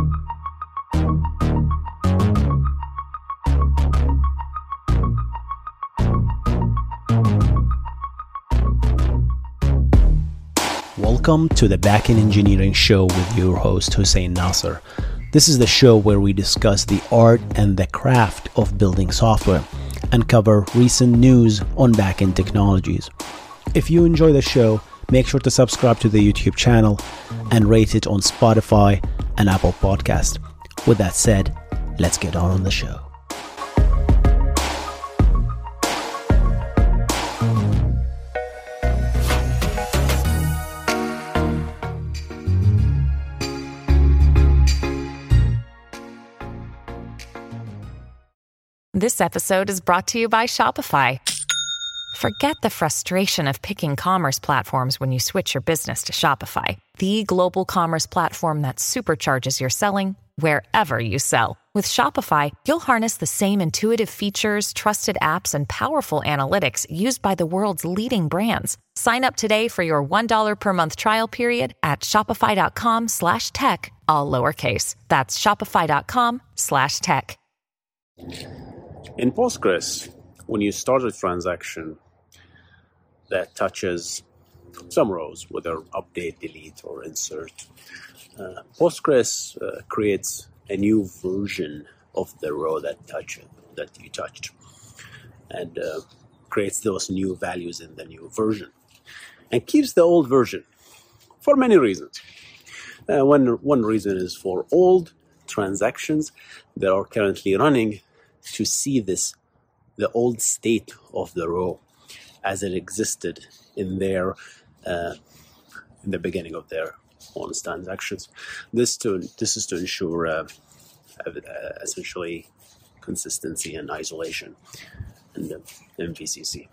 Welcome to the Backend Engineering Show with your host, Hussein Nasser. This is the show where we discuss the art and the craft of building software and cover recent news on backend technologies. If you enjoy the show, make sure to subscribe to the YouTube channel and rate it on Spotify and Apple Podcast. With that said, let's get on the show. This episode is brought to you by Shopify. Forget the frustration of picking commerce platforms when you switch your business to Shopify, the global commerce platform that supercharges your selling wherever you sell. With Shopify, you'll harness the same intuitive features, trusted apps, and powerful analytics used by the world's leading brands. Sign up today for your $1 per month trial period at shopify.com/tech, all lowercase. That's shopify.com/tech. In Postgres, when you start a transaction that touches some rows, whether update, delete, or insert, Postgres creates a new version of the row that you touched, and creates those new values in the new version, and keeps the old version for many reasons. One reason is for old transactions that are currently running to see the old state of the row as it existed in the beginning of their own transactions. This is to ensure essentially consistency and isolation in the MVCC.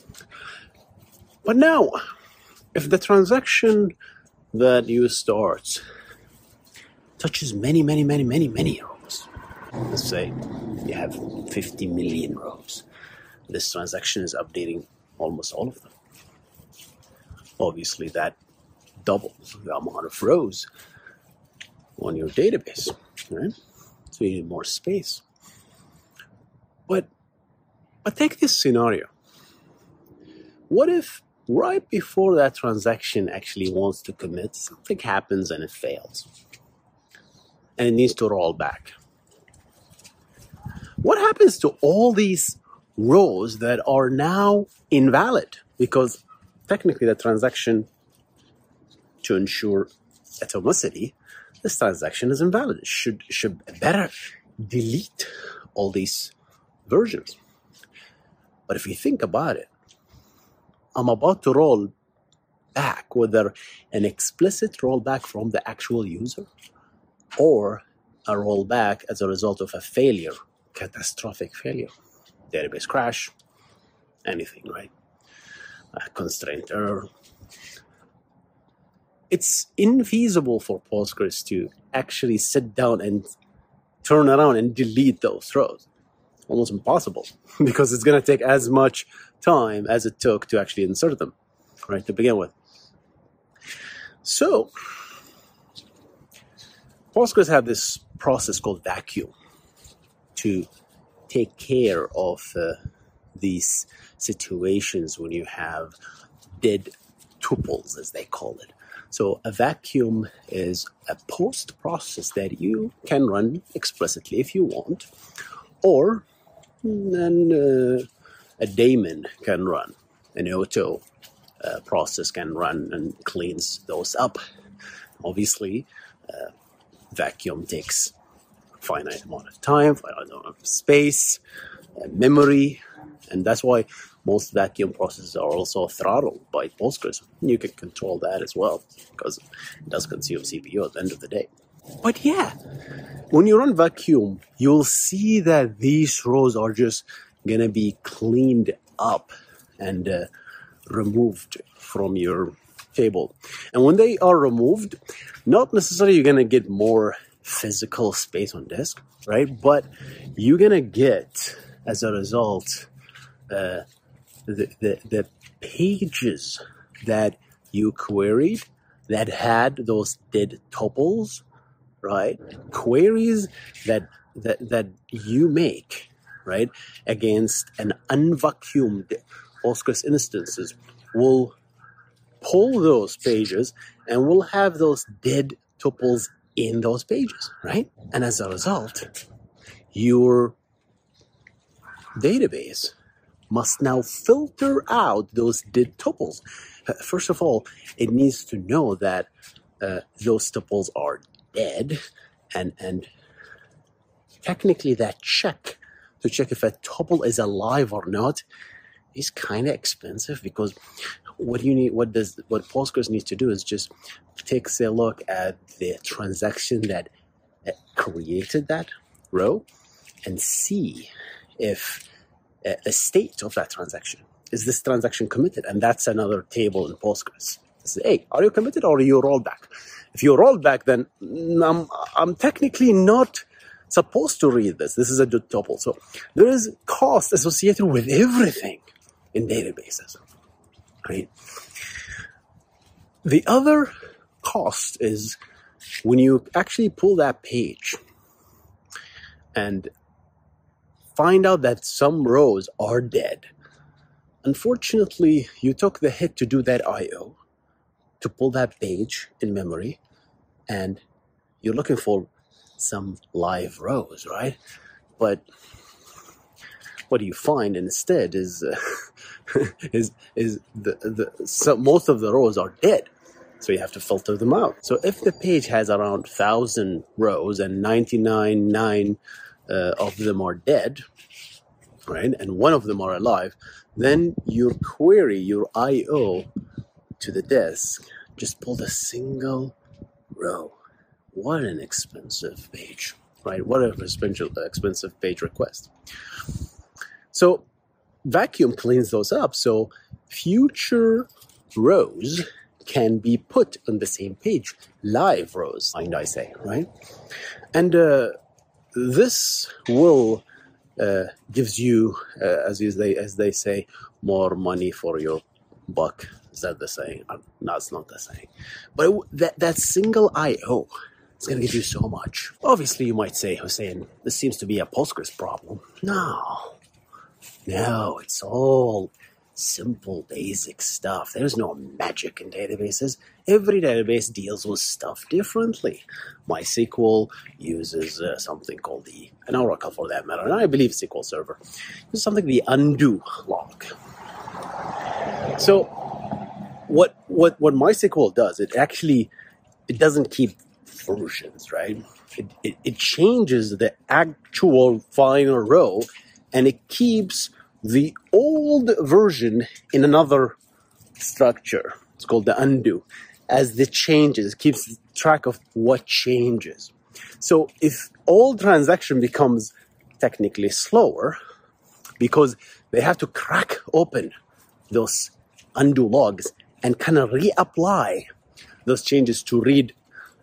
But now, if the transaction that you start touches many rows, let's say you have 50 million rows. This transaction is updating almost all of them. Obviously, that doubles the amount of rows on your database, right? So you need more space. But take this scenario. What if right before that transaction actually wants to commit, something happens and it fails, and it needs to roll back? What happens to all these rows that are now invalid? Because technically the transaction, to ensure atomicity, this transaction is invalid. It should better delete all these versions. But if you think about it, I'm about to roll back, whether an explicit rollback from the actual user or a rollback as a result of a failure, catastrophic failure, database crash, anything, right? Constraint error. It's infeasible for Postgres to actually sit down and turn around and delete those rows. Almost impossible, because it's going to take as much time as it took to actually insert them, right, to begin with. So, Postgres have this process called vacuum to take care of these situations when you have dead tuples, as they call it. So a vacuum is a post process that you can run explicitly if you want, or then a daemon can run, an auto process can run and cleans those up. Obviously, vacuum takes finite amount of time, finite amount of space, memory, and that's why most vacuum processes are also throttled by Postgres. You can control that as well, because it does consume CPU at the end of the day. But yeah, when you run vacuum, you'll see that these rows are just going to be cleaned up and removed from your table. And when they are removed, not necessarily you're going to get more physical space on disk, right? But you're going to get, as a result, the pages that you queried that had those dead tuples right? Queries that you make, right, against an unvacuumed Postgres instances will pull those pages and will have those dead tuples in those pages, right? And as a result, your database must now filter out those dead tuples. First of all, it needs to know that those tuples are dead, and technically that check to check if a tuple is alive or not is kind of expensive, because what Postgres needs to do is just takes a look at the transaction that created that row and see if the state of that transaction. Is this transaction committed? And that's another table in Postgres. Say, hey, are you committed or are you rollback? If you roll back, then I'm technically not supposed to read this. This is a dead tuple. So there is cost associated with everything in databases, right? The other cost is when you actually pull that page and find out that some rows are dead. Unfortunately, you took the hit to do that I/O, to pull that page in memory, and you're looking for some live rows, right? But what you find instead is most of the rows are dead, so you have to filter them out. So if the page has around 1,000 rows and 99.9 of them are dead, right, and one of them are alive, then your query, your I/O to the disk, just pulled a single row. What an expensive page, right? What an expensive page request. So vacuum cleans those up, so future rows can be put on the same page, live rows, I say, right? And this will gives you, as they say, more money for your buck. Is that the saying? No, it's not the saying. But that single I/O is going to give you so much. Obviously, you might say, Hussein, this seems to be a Postgres problem. No, it's all simple, basic stuff. There's no magic in databases. Every database deals with stuff differently. MySQL uses something called and Oracle for that matter, and I believe SQL Server uses something, the undo log. So what MySQL does, it doesn't keep versions, right? It changes the actual final row, and it keeps the old version in another structure. It's called the undo. As the changes, it keeps track of what changes. So if all transaction becomes technically slower, because they have to crack open those undo logs and kind of reapply those changes to read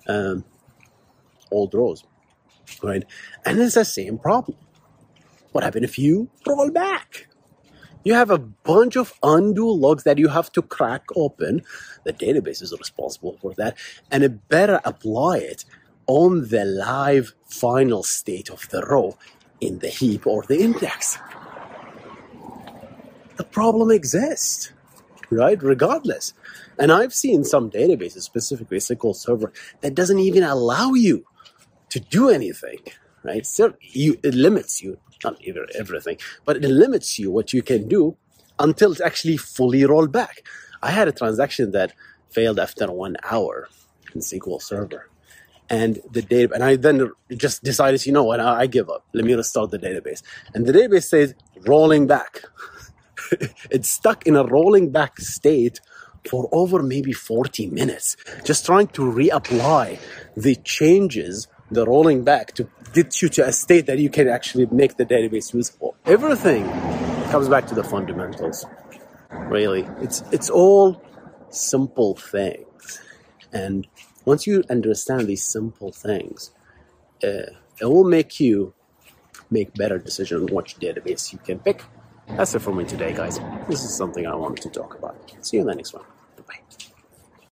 old rows, right? And it's the same problem. What happens if you roll back? You have a bunch of undo logs that you have to crack open. The database is responsible for that, and it better apply it on the live final state of the row in the heap or the index. The problem exists, right? Regardless. And I've seen some databases, specifically SQL Server, that doesn't even allow you to do anything, right? So it limits you. Not even everything, but it limits you what you can do until it's actually fully rolled back. I had a transaction that failed after 1 hour in SQL Server. And I then just decided, you know what, I give up. Let me restart the database. And the database says rolling back. It's stuck in a rolling back state for over maybe 40 minutes, just trying to reapply the changes, the rolling back, to get you to a state that you can actually make the database useful. Everything comes back to the fundamentals, really. It's all simple things. And once you understand these simple things, it will make you make better decisions on which database you can pick. That's it for me today, guys. This is something I wanted to talk about. See you in the next one. Bye.